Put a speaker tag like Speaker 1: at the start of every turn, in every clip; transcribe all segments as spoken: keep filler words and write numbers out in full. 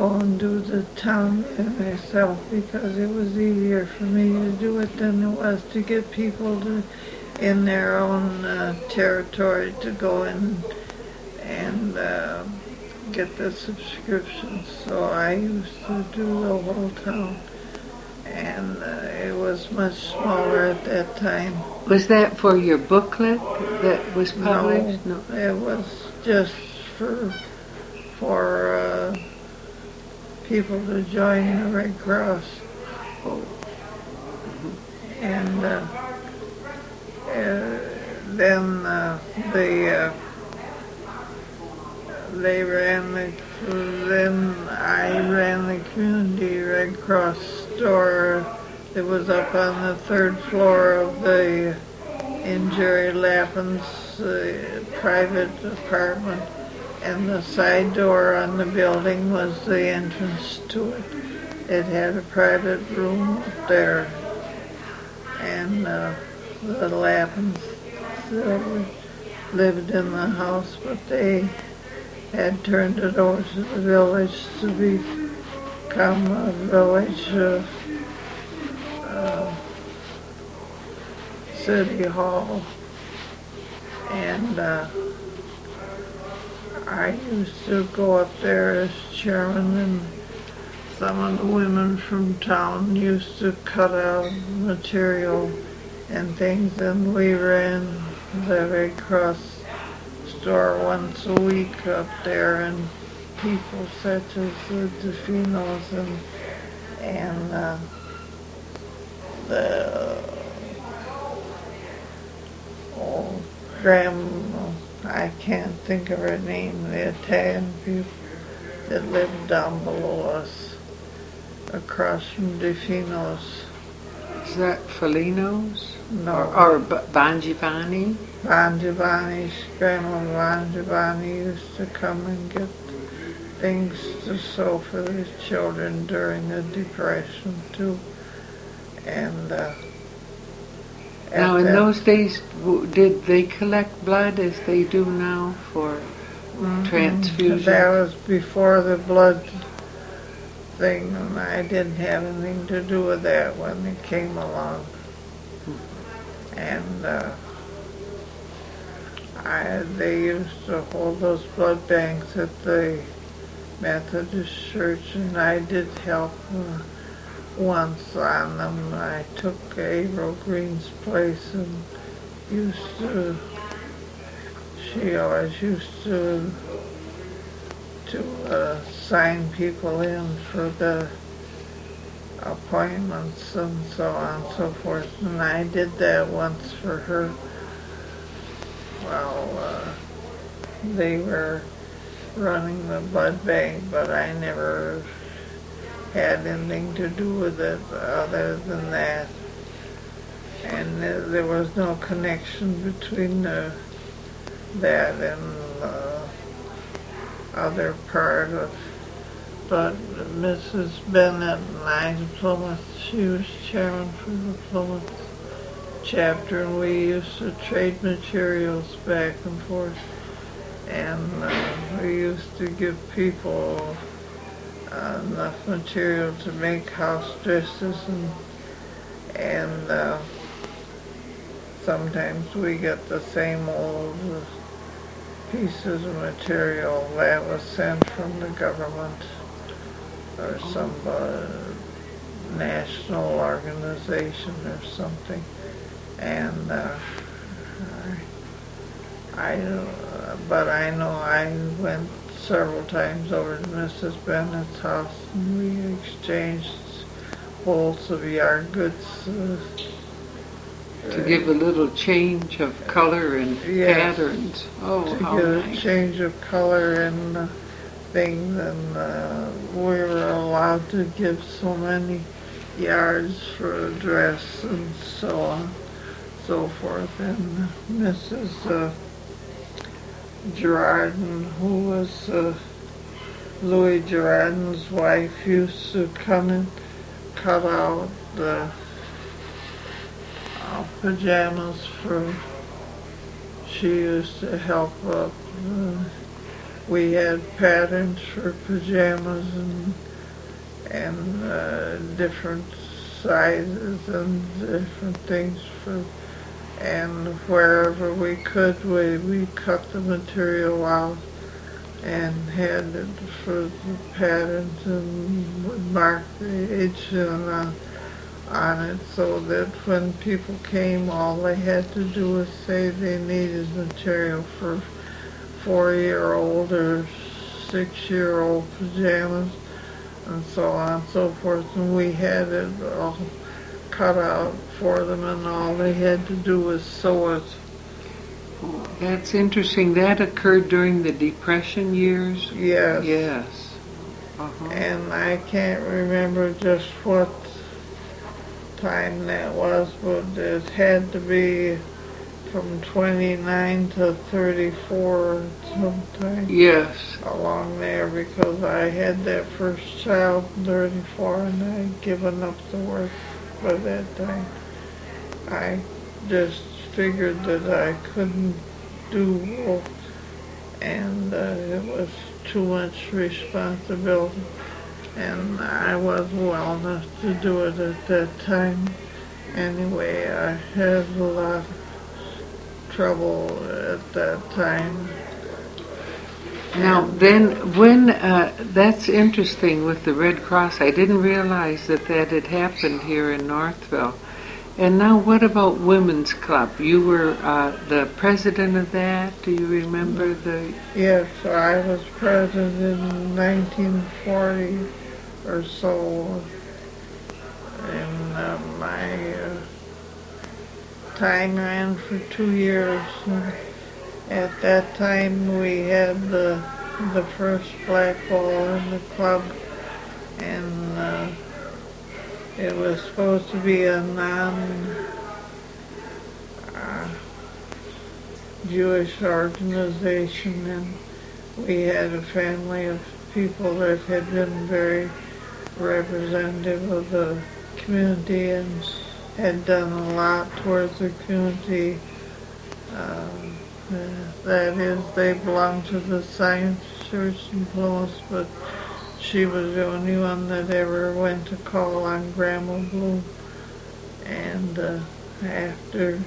Speaker 1: go and do the town myself because it was easier for me to do it than it was to get people to, in their own uh, territory to go in and uh, get the subscriptions. So I used to do the whole town, and uh, it was much smaller at that time.
Speaker 2: Was that for your booklet that was published?
Speaker 1: No, no. It was just for for uh, people to join the Red Cross.
Speaker 2: Oh.
Speaker 1: And uh, uh, then uh, they uh, they ran the then I ran the community Red Cross store. It was up on the third floor of the in Jerry Lappin's uh, private apartment, and the side door on the building was the entrance to it. It had a private room up there, and uh, the Lappins still lived in the house, but they had turned it over to the village to become a village uh, uh, city hall. And uh, I used to go up there as chairman, and some of the women from town used to cut out material and things, and we ran the Red Cross store once a week up there, and people such as the DeFinos and, and uh, the old grandma, I can't think of her name, the Italian people that lived down below us, across from DeFinos.
Speaker 2: Is that Felino's?
Speaker 1: No.
Speaker 2: Or, or Bongiovanni?
Speaker 1: Bongiovanni's, Grandma Bongiovanni used to come and get things to sew for the children during the Depression, too. And uh,
Speaker 2: now, in those days, did they collect blood as they do now for mm-hmm. transfusion?
Speaker 1: That was before the blood thing, and I didn't have anything to do with that when it came along. And uh, I, they used to hold those blood banks at the Methodist Church, and I did help uh, once on them. I took April Green's place and used to, she always used to, to uh, sign people in for the appointments and so on and so forth, and I did that once for her. Well, uh, they were running the blood bank, but I never had anything to do with it other than that. And there, there was no connection between the, that and the other part of. But Missus Bennett and I, Plymouth, she was chairman for the Plymouth chapter, and we used to trade materials back and forth. And uh, we used to give people uh, enough material to make house dresses, and and uh, sometimes we get the same old pieces of material that was sent from the government or some uh, national organization or something. And uh, I, uh, but I know I went several times over to Missus Bennett's house, and we exchanged bolts of yard goods. Uh,
Speaker 2: to give a little change of color and
Speaker 1: yes,
Speaker 2: patterns. Oh,
Speaker 1: to
Speaker 2: how
Speaker 1: get
Speaker 2: nice.
Speaker 1: a change of color and uh, things, and uh, we were allowed to give so many yards for a dress and so on, so forth. And Missus Uh, Girardin, who was uh, Louis Girardin's wife, used to come and cut out the uh, pajamas for, she used to help up uh, we had patterns for pajamas and and uh, different sizes and different things for, and wherever we could, we, we cut the material out and had it for the patterns and would mark the age on, uh, on it so that when people came, all they had to do was say they needed material for four-year-old or six-year-old pajamas and so on and so forth, and we had it all cut out for them, and all they had to do was sew it.
Speaker 2: That's interesting. That occurred during the Depression years?
Speaker 1: Yes.
Speaker 2: Yes. Uh-huh.
Speaker 1: And I can't remember just what time that was, but it had to be from twenty-nine to thirty-four sometime.
Speaker 2: Yes.
Speaker 1: Along there, because I had that first child in thirty-four and I had given up the work by that time. I just figured that I couldn't do both, and uh, it was too much responsibility, and I was well enough to do it at that time. Anyway, I had a lot of trouble at that time.
Speaker 2: Now, then, when, uh, that's interesting with the Red Cross. I didn't realize that that had happened here in Northville. And now, what about Women's Club? You were uh, the president of that. Do you remember the...
Speaker 1: Yes, I was president in nineteen forty or so. And uh, my uh, time ran for two years. At that time, we had the the first black ball in the club, and uh, it was supposed to be a non uh, Jewish organization, and we had a family of people that had been very representative of the community and had done a lot towards the community. Uh, Uh, that is, they belonged to the Science Church in Plymouth, but she was the only one that ever went to call on Grandma Blue. And uh, after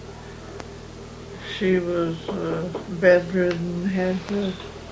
Speaker 1: she was uh, bedridden, had to...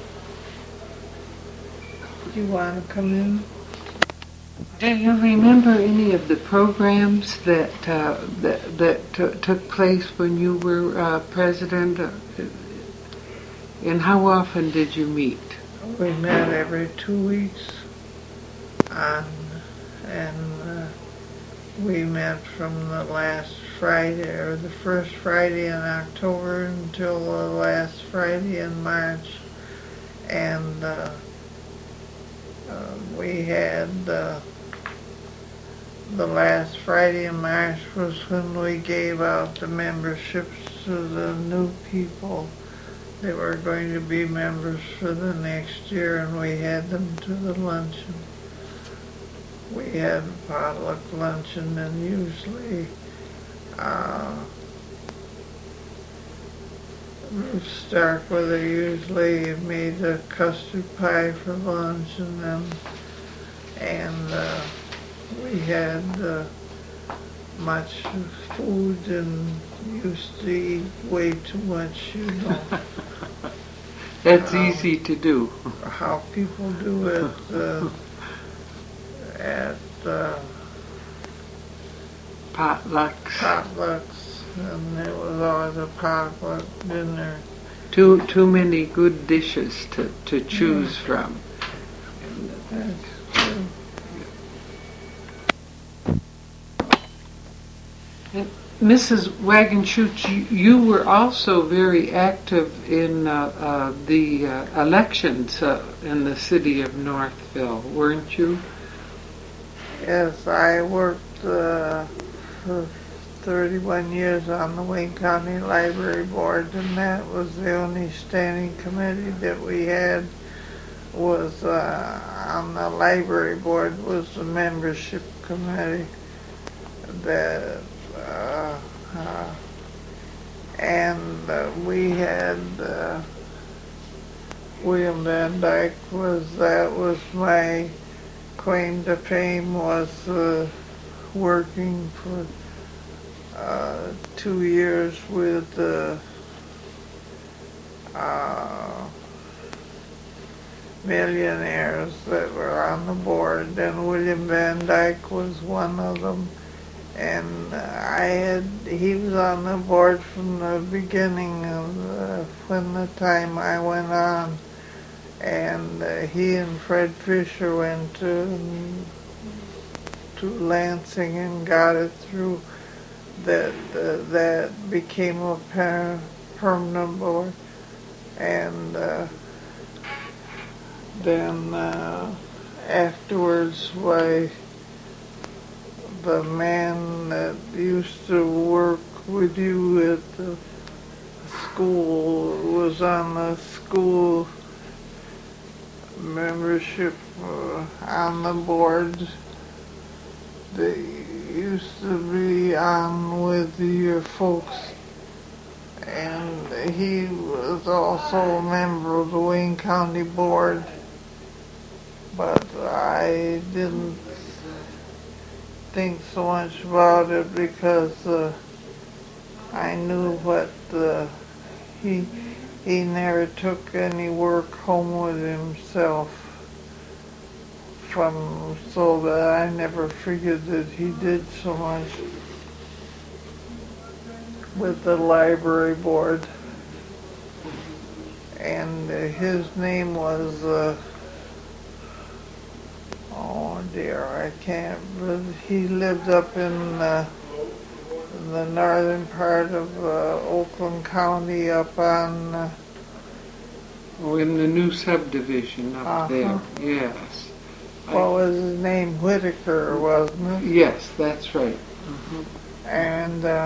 Speaker 1: Do you want to come in?
Speaker 2: Do you remember any of the programs that uh, that, that t- took place when you were uh, president? And how often did you meet?
Speaker 1: We met every two weeks, on, and uh, we met from the last Friday, or the first Friday in October until the last Friday in March. And uh, uh, we had... Uh, The last Friday in March was when we gave out the memberships to the new people. They were going to be members for the next year, and we had them to the luncheon. We had a potluck luncheon, and usually uh, Ruth Starkweather usually made a custard pie for lunch, and then and uh, we had uh, much food and used to eat way too much, you know.
Speaker 2: That's
Speaker 1: um,
Speaker 2: easy to do.
Speaker 1: How people do it uh, at uh,
Speaker 2: potlucks.
Speaker 1: Potlucks, and it was always a potluck dinner.
Speaker 2: Too too many good dishes to, to choose mm. from.
Speaker 1: That's true.
Speaker 2: Missus Wagenschutz, you, you were also very active in uh, uh, the uh, elections uh, in the city of Northville, weren't you?
Speaker 1: Yes, I worked uh, for thirty-one years on the Wayne County Library Board, and that was the only standing committee that we had. Was uh, on the library board was the membership committee. That uh, uh, and uh, we had uh, William Van Dyke was, that was my claim to fame, was uh, working for uh, two years with uh, uh, millionaires that were on the board, and William Van Dyke was one of them. And I had, he was on the board from the beginning of uh, when the time I went on. And uh, he and Fred Fisher went to, to Lansing and got it through. That uh, that became a per- permanent board. And uh, then uh, afterwards, why, the man that used to work with you at the school was on the school membership uh, on the board. They used to be on with your folks, and he was also a member of the Wayne County Board, but I didn't think so much about it because uh, I knew what uh, he he never took any work home with himself, from so that I never figured that he did so much with the library board. And uh, his name was uh, oh dear, I can't, but he lived up in uh, the northern part of uh, Oakland County, up on uh,
Speaker 2: Oh, in the new subdivision up
Speaker 1: uh-huh.
Speaker 2: there, yes.
Speaker 1: What I, was his name? Whitaker, wasn't it?
Speaker 2: Yes, that's right. Mm-hmm.
Speaker 1: And uh,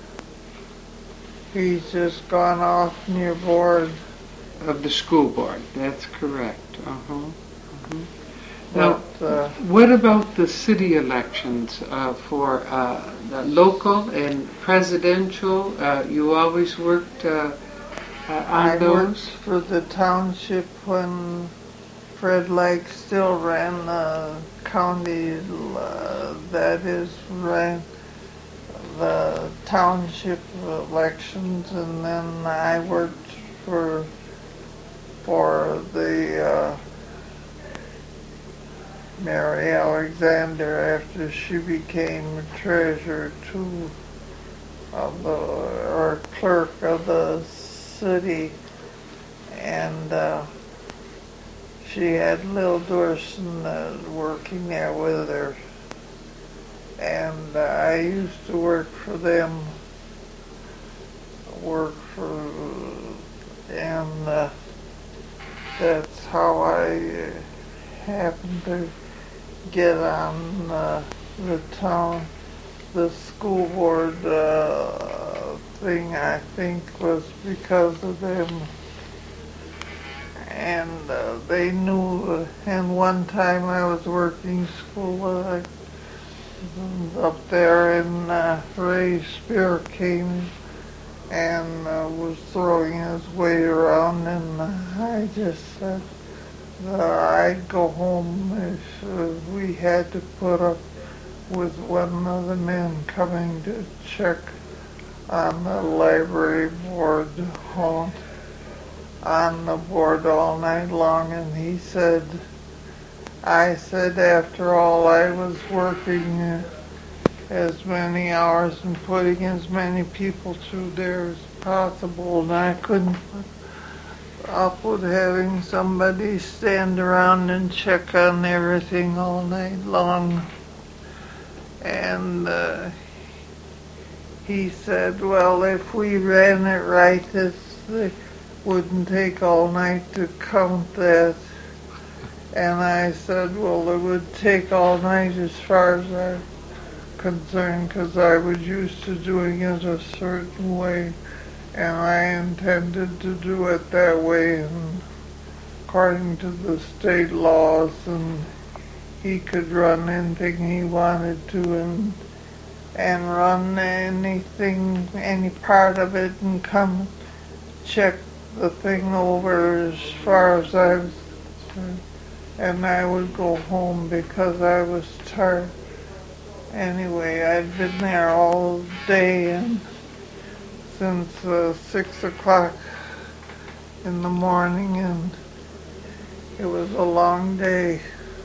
Speaker 1: he's just gone off near board.
Speaker 2: Of the school board, that's correct. Uh-huh. Mm-hmm. Now,
Speaker 1: But, uh,
Speaker 2: what about the city elections uh, for uh, the local and presidential? Uh, you always worked uh, uh, on
Speaker 1: I
Speaker 2: those?
Speaker 1: worked for the township when Fred Lake still ran the county, uh, that is, ran the township elections, and then I worked for for the uh, Mary Alexander after she became treasurer too, of the, or clerk of the city, and uh, she had Lil Dorson uh, working there with her, and uh, I used to work for them, work for, and uh, that's how I uh, happened to get on uh, the town, the school board uh, thing. I think was because of them, and uh, they knew. Uh, and one time I was working school uh, up there, and uh, Ray Spear came and uh, was throwing his weight around, and uh, I just said uh, I'd go home if uh, we had to put up with one of the men coming to check on the library board, on, on the board all night long. And he said, I said, after all, I was working uh, as many hours and putting as many people through there as possible, and I couldn't put up with having somebody stand around and check on everything all night long. And uh, he said, well, if we ran it right, this it wouldn't take all night to count that. And I said, well, it would take all night as far as I'm concerned, because I was used to doing it a certain way, and I intended to do it that way, and according to the state laws, and he could run anything he wanted to, and and run anything, any part of it, and come check the thing over as far as I was concerned, and I would go home because I was tired. Anyway, I'd been there all day and since uh, six o'clock in the morning, and it was a long day.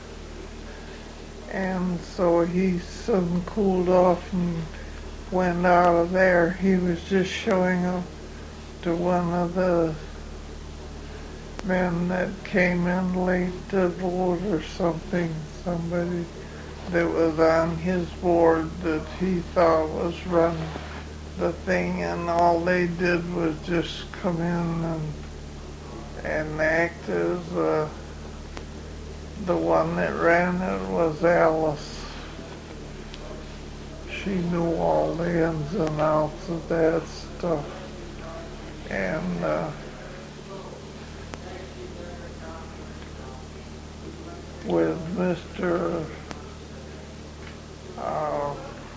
Speaker 1: And so he soon cooled off and went out of there. He was just showing up to one of the men that came in late to vote or something, somebody that was on his board that he thought was running the thing, and all they did was just come in and and act as uh, the one that ran it was Alice. She knew all the ins and outs of that stuff. And uh, with Mister Uh,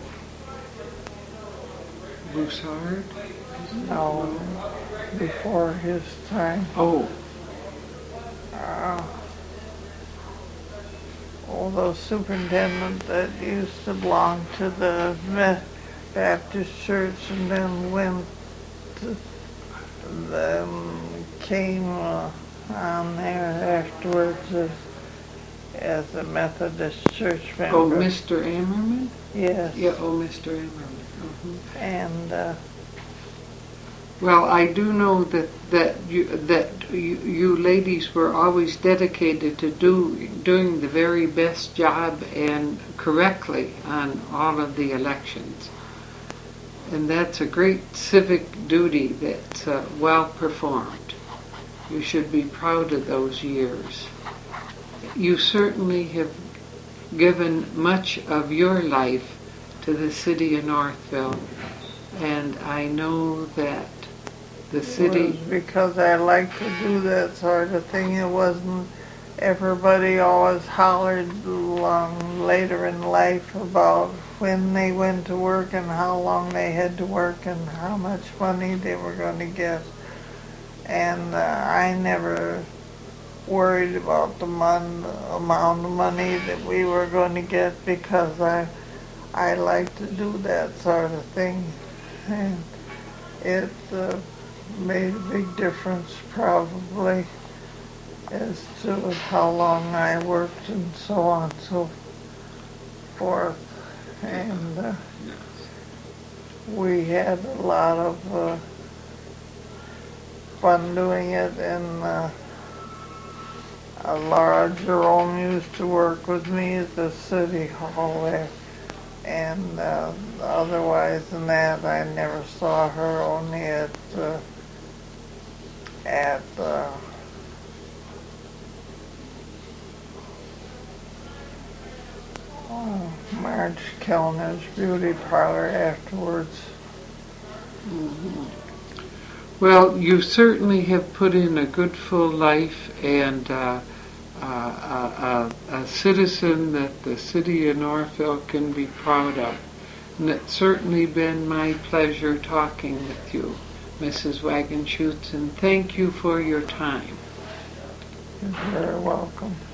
Speaker 2: Broussard?
Speaker 1: no, before his time.
Speaker 2: Oh.
Speaker 1: Uh, oh, the superintendent that used to belong to the Baptist church and then went to, then came uh, on there afterwards as, as a Methodist church member.
Speaker 2: Oh, Mister Ammerman?
Speaker 1: Yes.
Speaker 2: Yeah, oh, Mister Ammerman. Mm-hmm.
Speaker 1: And uh,
Speaker 2: well, I do know that that you that you, you ladies were always dedicated to do doing the very best job and correctly on all of the elections, and that's a great civic duty that's uh, well performed. You should be proud of those years. You certainly have given much of your life to the city of Northville, and I know that the city...
Speaker 1: It was because I like to do that sort of thing. It wasn't everybody always hollered along later in life about when they went to work and how long they had to work and how much money they were going to get. And uh, I never worried about the mon- amount of money that we were going to get because I I like to do that sort of thing. And it uh, made a big difference probably as to how long I worked and so on and so forth. And uh, we had a lot of uh, fun doing it, and uh, uh, Laura Jerome used to work with me at the city hall there. And uh, otherwise than that, I never saw her, only at uh, at uh, oh, Marge Kellner's beauty parlor afterwards.
Speaker 2: Mm-hmm. Well, you certainly have put in a good full life and uh, uh, a, a, a citizen that the city of Northville can be proud of. And it's certainly been my pleasure talking with you, Missus Wagenschutz, and thank you for your time.
Speaker 1: You're very welcome.